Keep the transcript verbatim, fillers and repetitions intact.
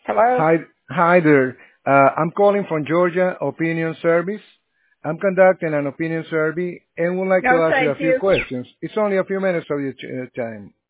Hello? Hi, hi there. Uh, I'm calling from Georgia Opinion Service. I'm conducting an opinion survey and would like to No, ask you a thank few you. questions. It's only a few minutes of your ch- uh, time.